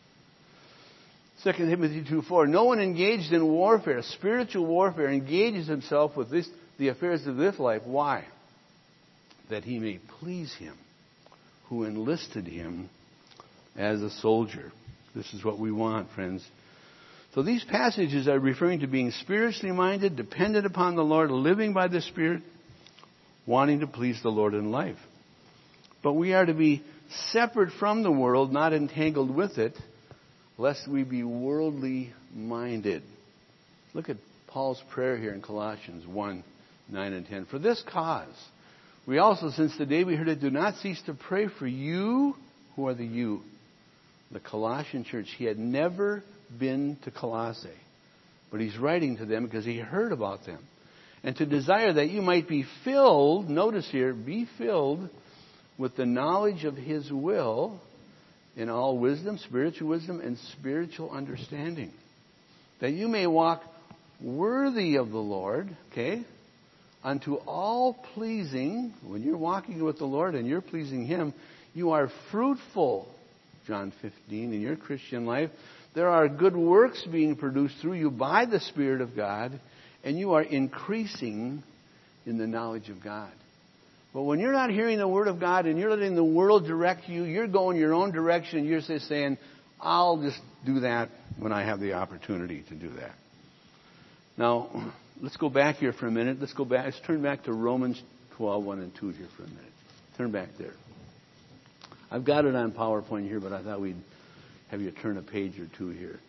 Second Timothy two four. No one engaged in warfare, spiritual warfare, engages himself with this, the affairs of this life. Why? That he may please Him who enlisted him as a soldier. This is what we want, friends. So these passages are referring to being spiritually minded, dependent upon the Lord, living by the Spirit, wanting to please the Lord in life. But we are to be separate from the world, not entangled with it, lest we be worldly minded. Look at Paul's prayer here in Colossians one, nine and ten. For this cause, we also, since the day we heard it, do not cease to pray for you. Who are the you? The Colossian church. He had never been to Colossae, but he's writing to them because he heard about them. And to desire that you might be filled, notice here, be filled with the knowledge of His will in all wisdom, spiritual wisdom, and spiritual understanding, that you may walk worthy of the Lord, okay, unto all pleasing. When you're walking with the Lord and you're pleasing Him, you are fruitful, John fifteen, in your Christian life. There are good works being produced through you by the Spirit of God, and you are increasing in the knowledge of God. But when you're not hearing the Word of God and you're letting the world direct you, you're going your own direction, you're just saying, I'll just do that when I have the opportunity to do that. Now, let's go back here for a minute. Let's go back. Let's turn back to Romans twelve, one and two here for a minute. Turn back there. I've got it on PowerPoint here, but I thought we'd have you turn a page or two here.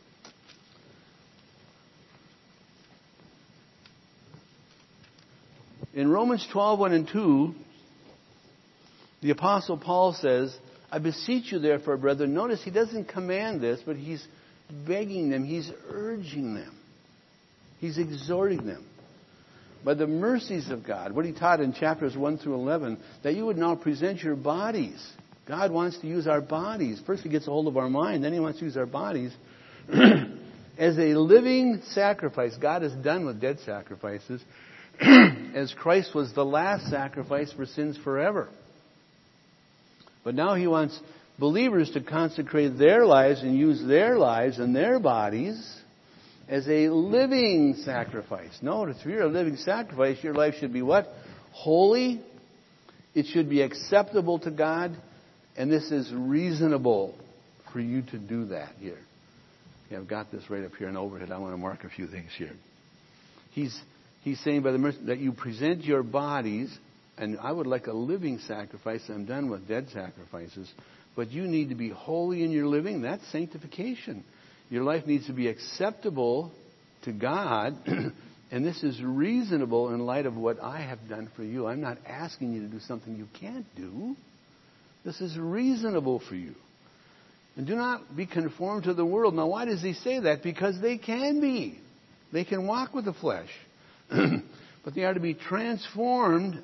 In Romans twelve, one and two, the Apostle Paul says, I beseech you therefore, brethren. Notice he doesn't command this, but he's begging them. He's urging them. He's exhorting them. By the mercies of God, what he taught in chapters one through eleven, that you would now present your bodies. God wants to use our bodies. First he gets a hold of our mind, then he wants to use our bodies as a living sacrifice. God is done with dead sacrifices, as Christ was the last sacrifice for sins forever. But now he wants believers to consecrate their lives and use their lives and their bodies as a living sacrifice. Notice, if you're a living sacrifice, your life should be what? Holy. It should be acceptable to God. And this is reasonable for you to do that here. Okay, I've got this right up here in overhead. I want to mark a few things here. He's he's saying by the mercy that you present your bodies, and I would like a living sacrifice. I'm done with dead sacrifices. But you need to be holy in your living. That's sanctification. Your life needs to be acceptable to God. And this is reasonable in light of what I have done for you. I'm not asking you to do something you can't do. This is reasonable for you. And do not be conformed to the world. Now, why does he say that? Because they can be. They can walk with the flesh. But they are to be transformed,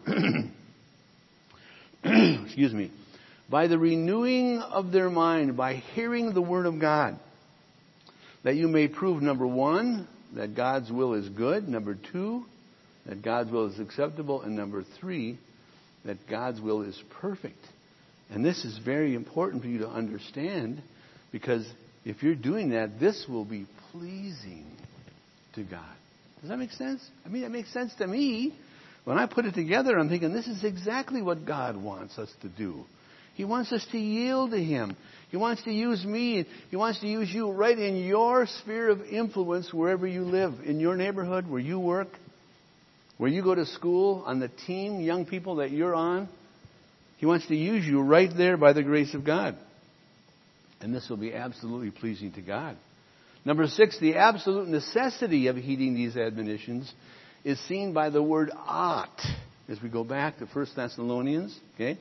excuse me, by the renewing of their mind, by hearing the Word of God, that you may prove, number one, that God's will is good, number two, that God's will is acceptable, and number three, that God's will is perfect. And this is very important for you to understand, because if you're doing that, this will be pleasing to God. Does that make sense? I mean, it makes sense to me. When I put it together, I'm thinking this is exactly what God wants us to do. He wants us to yield to Him. He wants to use me. He wants to use you right in your sphere of influence wherever you live, in your neighborhood, where you work, where you go to school, on the team, young people that you're on. He wants to use you right there by the grace of God. And this will be absolutely pleasing to God. Number six, the absolute necessity of heeding these admonitions is seen by the word ought. As we go back to First Thessalonians, okay?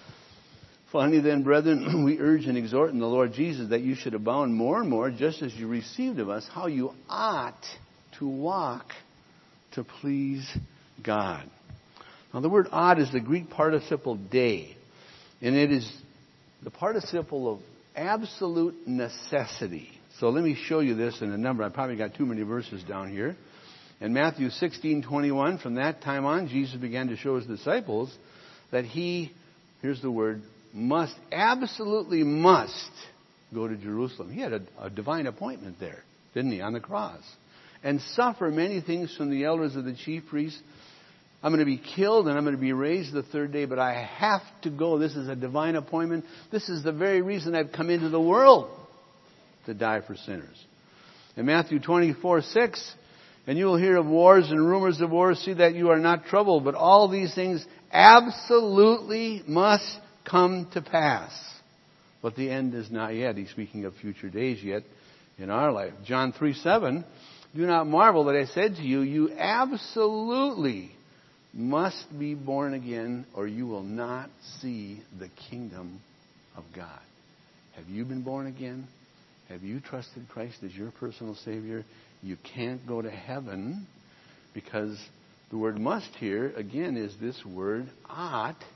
Finally then, brethren, we urge and exhort in the Lord Jesus that you should abound more and more, just as you received of us, how you ought to walk to please God. Now, the word ought is the Greek participle de, and it is the participle of absolute necessity. So let me show you this in a number. I probably got too many verses down here. In Matthew sixteen twenty-one, from that time on, Jesus began to show His disciples that He, here's the word, must, absolutely must go to Jerusalem. He had a, a divine appointment there, didn't He, on the cross. And suffer many things from the elders of the chief priests. I'm going to be killed and I'm going to be raised the third day, but I have to go. This is a divine appointment. This is the very reason I've come into the world, to die for sinners. In Matthew twenty-four six, and you will hear of wars and rumors of wars. See that you are not troubled, but all these things absolutely must come to pass. But the end is not yet. He's speaking of future days yet in our life. John three seven, do not marvel that I said to you, you absolutely must be born again, or you will not see the kingdom of God. Have you been born again? Have you trusted Christ as your personal Savior? You can't go to heaven, because the word must here, again, is this word ought.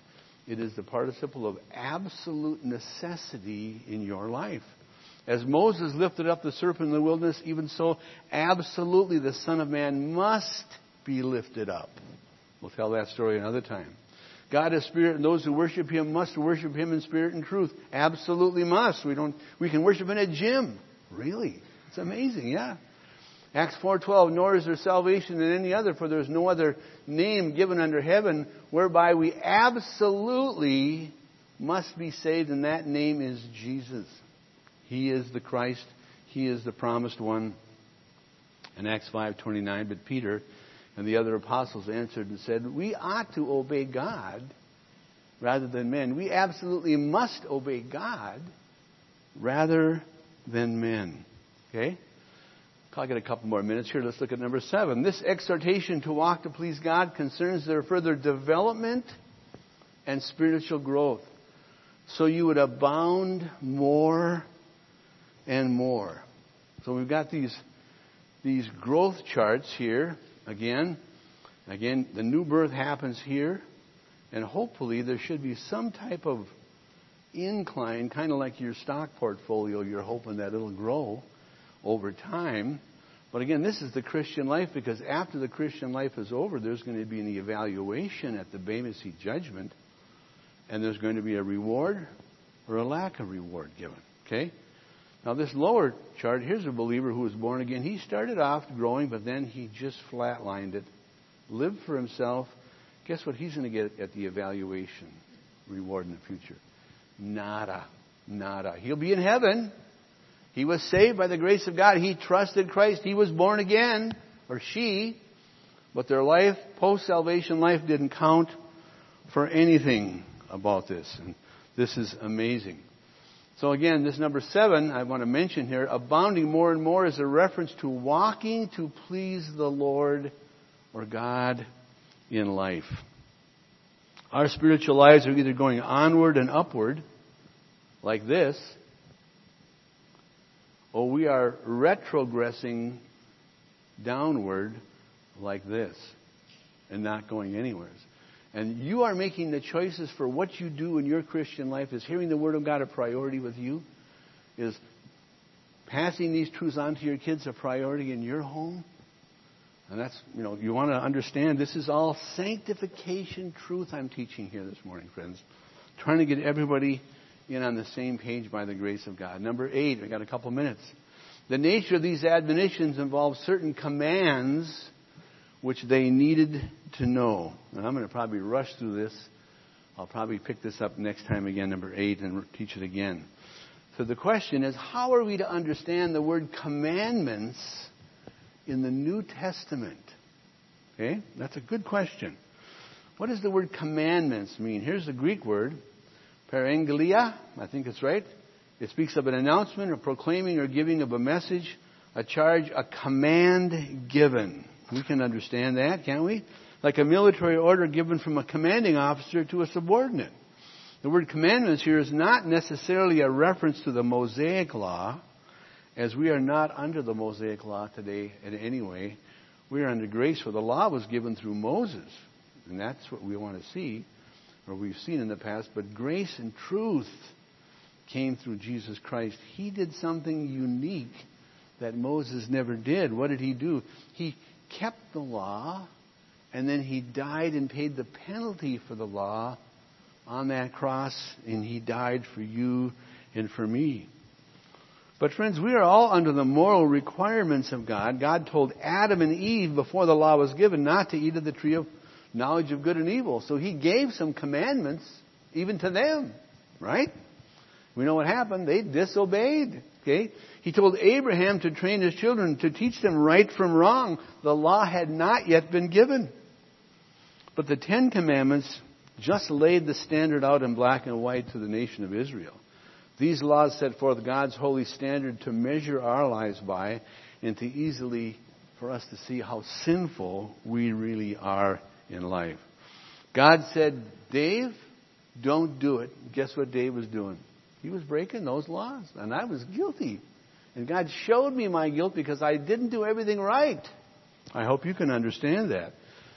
It is the participle of absolute necessity in your life. As Moses lifted up the serpent in the wilderness, even so, absolutely the Son of Man must be lifted up. We'll tell that story another time. God is spirit, and those who worship Him must worship Him in spirit and truth. Absolutely must. We don't. We can worship in a gym. Really, it's amazing. Yeah. Acts four twelve. Nor is there salvation in any other, for there is no other name given under heaven whereby we absolutely must be saved, and that name is Jesus. He is the Christ. He is the promised one. In Acts five twenty-nine, but Peter and the other apostles answered and said, we ought to obey God rather than men. We absolutely must obey God rather than men. Okay? I'll get a couple more minutes here. Let's look at number seven. This exhortation to walk to please God concerns their further development and spiritual growth. So you would abound more and more. So we've got these, these growth charts here. Again, again, the new birth happens here, and hopefully there should be some type of incline, kind of like your stock portfolio. You're hoping that it'll grow over time. But again, this is the Christian life, because after the Christian life is over, there's going to be an evaluation at the Bema Seat judgment, and there's going to be a reward or a lack of reward given. Okay? Now, this lower chart, here's a believer who was born again. He started off growing, but then he just flatlined it, lived for himself. Guess what he's going to get at the evaluation reward in the future? Nada. Nada. He'll be in heaven. He was saved by the grace of God. He trusted Christ. He was born again, or she. But their life, post-salvation life, didn't count for anything about this. And this is amazing. So again, this number seven, I want to mention here, abounding more and more is a reference to walking to please the Lord or God in life. Our spiritual lives are either going onward and upward, like this, or we are retrogressing downward like this and not going anywhere. And you are making the choices for what you do in your Christian life. Is hearing the Word of God a priority with you? Is passing these truths on to your kids a priority in your home? And that's, you know, you want to understand this is all sanctification truth I'm teaching here this morning, friends. Trying to get everybody in on the same page by the grace of God. Number eight, we got a couple minutes. The nature of these admonitions involves certain commands which they needed to know. And I'm going to probably rush through this. I'll probably pick this up next time again, number eight, and teach it again. So the question is, how are we to understand the word commandments in the New Testament? Okay, that's a good question. What does the word commandments mean? Here's the Greek word, parengelia, I think it's right. It speaks of an announcement, or proclaiming or giving of a message, a charge, a command given. We can understand that, can't we? Like a military order given from a commanding officer to a subordinate. The word commandments here is not necessarily a reference to the Mosaic Law, as we are not under the Mosaic Law today in any way. We are under grace, for the law was given through Moses. And that's what we want to see, or we've seen in the past. But grace and truth came through Jesus Christ. He did something unique that Moses never did. What did he do? He kept the law, and then he died and paid the penalty for the law on that cross, and he died for you and for me. But friends, we are all under the moral requirements of God. God told Adam and Eve before the law was given not to eat of the tree of knowledge of good and evil. So he gave some commandments even to them, right? We know what happened. They disobeyed. Okay? He told Abraham to train his children, to teach them right from wrong. The law had not yet been given. But the Ten Commandments just laid the standard out in black and white to the nation of Israel. These laws set forth God's holy standard to measure our lives by, and to easily for us to see how sinful we really are in life. God said, Dave, don't do it. Guess what Dave was doing? He was breaking those laws, and I was guilty. And God showed me my guilt because I didn't do everything right. I hope you can understand that.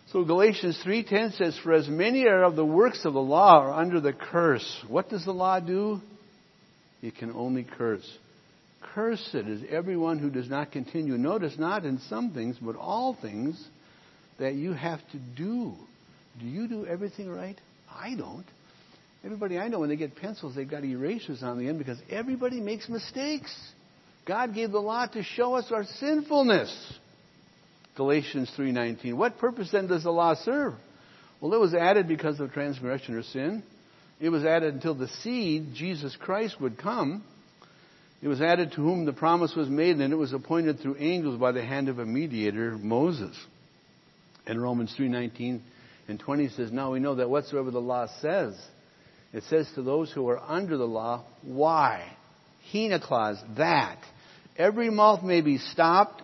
So Galatians three ten says, for as many are of the works of the law are under the curse. What does the law do? It can only curse. Cursed is everyone who does not continue. Notice not in some things, but all things that you have to do. Do you do everything right? I don't. Everybody I know, when they get pencils, they've got erasers on the end because everybody makes mistakes. God gave the law to show us our sinfulness. Galatians three nineteen. What purpose then does the law serve? Well, it was added because of transgression or sin. It was added until the seed, Jesus Christ, would come. It was added to whom the promise was made, and it was appointed through angels by the hand of a mediator, Moses. And Romans three nineteen and twenty says, now we know that whatsoever the law says, it says to those who are under the law, why? Hina clause, that. Every mouth may be stopped,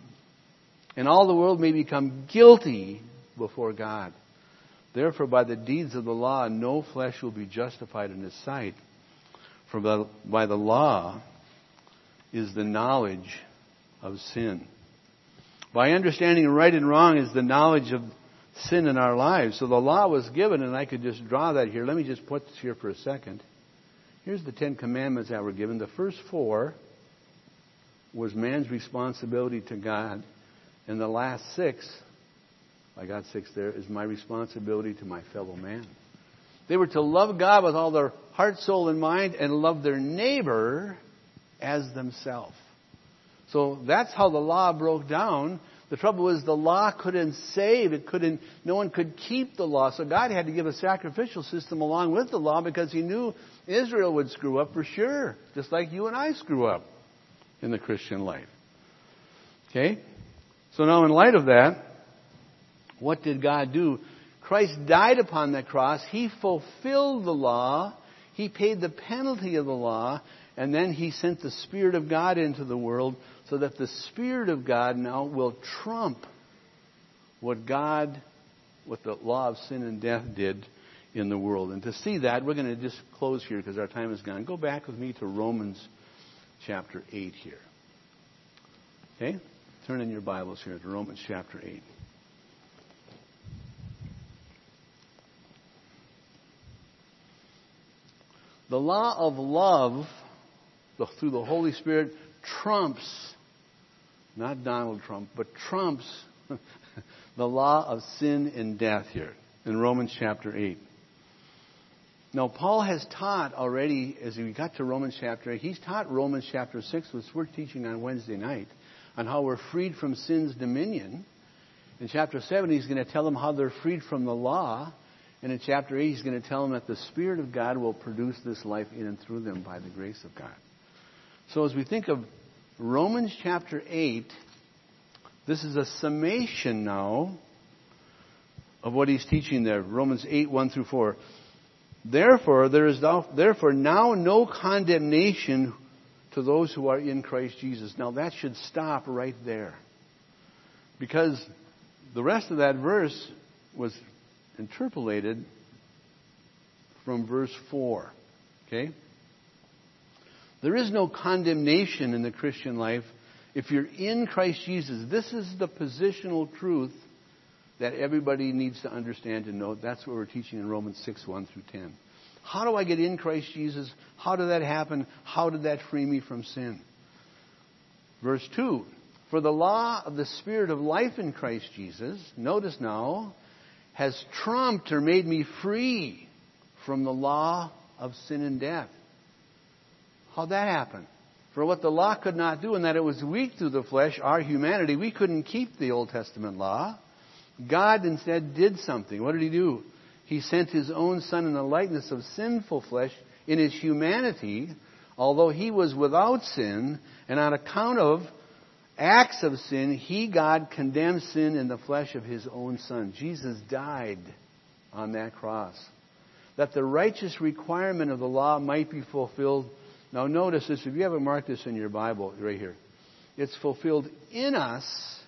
and all the world may become guilty before God. Therefore, by the deeds of the law, no flesh will be justified in his sight. For by, by the law is the knowledge of sin. By understanding right and wrong is the knowledge of sin in our lives. So the law was given, and I could just draw that here. Let me just put this here for a second. Here's the Ten Commandments that were given. The first four was man's responsibility to God. And the last six, I got six there, is my responsibility to my fellow man. They were to love God with all their heart, soul, and mind, and love their neighbor as themselves. So that's how the law broke down. The trouble was the law couldn't save. It couldn't. No one could keep the law. So God had to give a sacrificial system along with the law because He knew Israel would screw up for sure, just like you and I screw up in the Christian life. Okay? So now in light of that, what did God do? Christ died upon that cross. He fulfilled the law. He paid the penalty of the law. And then He sent the Spirit of God into the world so that the Spirit of God now will trump what God, what the law of sin and death did in the world. And to see that, we're going to just close here because our time is gone. Go back with me to Romans chapter eight here. Okay? Turn in your Bibles here to Romans chapter eight. The law of love, through the Holy Spirit, trumps, not Donald Trump, but trumps the law of sin and death here in Romans chapter eight. Now, Paul has taught already, as we got to Romans chapter eight, he's taught Romans chapter six, which we're teaching on Wednesday night, on how we're freed from sin's dominion. In chapter seven, he's going to tell them how they're freed from the law. And in chapter eight, he's going to tell them that the Spirit of God will produce this life in and through them by the grace of God. So as we think of Romans chapter eight, this is a summation now of what he's teaching there. Romans eight, one through four. Therefore, there is now, therefore now no condemnation to those who are in Christ Jesus. Now that should stop right there. Because the rest of that verse was interpolated from verse four. Okay? There is no condemnation in the Christian life if you're in Christ Jesus. This is the positional truth that everybody needs to understand and know. That's what we're teaching in Romans six, one through ten. How do I get in Christ Jesus? How did that happen? How did that free me from sin? Verse two. For the law of the Spirit of life in Christ Jesus, notice now, has trumped or made me free from the law of sin and death. How'd that happen? For what the law could not do, in that it was weak through the flesh, our humanity, we couldn't keep the Old Testament law. God instead did something. What did He do? He sent His own Son in the likeness of sinful flesh in His humanity, although He was without sin, and on account of acts of sin, He, God, condemned sin in the flesh of His own Son. Jesus died on that cross, that the righteous requirement of the law might be fulfilled. Now notice this, if you haven't marked this in your Bible, right here. It's fulfilled in us,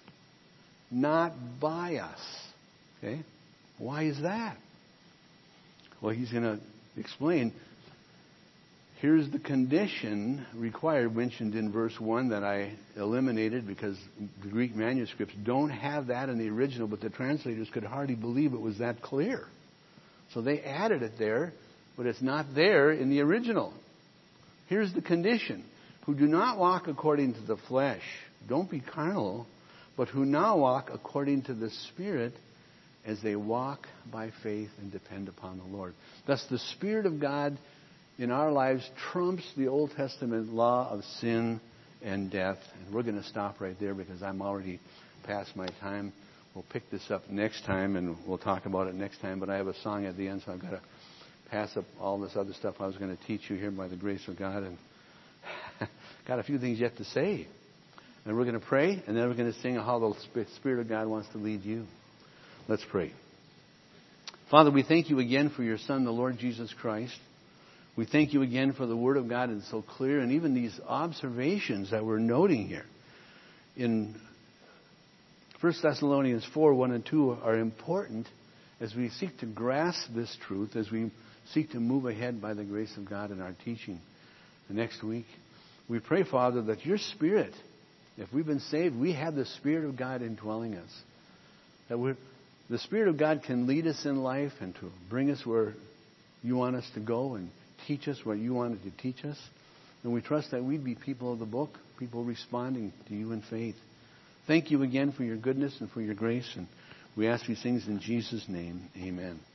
not by us. Okay? Why is that? Well, he's going to explain. Here's the condition required, mentioned in verse one, that I eliminated because the Greek manuscripts don't have that in the original, but the translators could hardly believe it was that clear. So they added it there, but it's not there in the original. Here's the condition. Who do not walk according to the flesh. Don't be carnal, but who now walk according to the Spirit, as they walk by faith and depend upon the Lord. Thus the Spirit of God in our lives trumps the Old Testament law of sin and death. And we're going to stop right there because I'm already past my time. We'll pick this up next time and we'll talk about it next time. But I have a song at the end, so I've got to pass up all this other stuff I was going to teach you here by the grace of God. And got a few things yet to say. And we're going to pray, and then we're going to sing how the Spirit of God wants to lead you. Let's pray. Father, we thank you again for your Son, the Lord Jesus Christ. We thank you again for the Word of God. It's so clear, and even these observations that we're noting here in First Thessalonians four, one and two are important as we seek to grasp this truth, as we seek to move ahead by the grace of God in our teaching the next week. We pray, Father, that your Spirit, if we've been saved, we have the Spirit of God indwelling us. That we're, the Spirit of God can lead us in life and to bring us where you want us to go and teach us what you wanted to teach us. And we trust that we'd be people of the book, people responding to you in faith. Thank you again for your goodness and for your grace. And we ask these things in Jesus' name. Amen.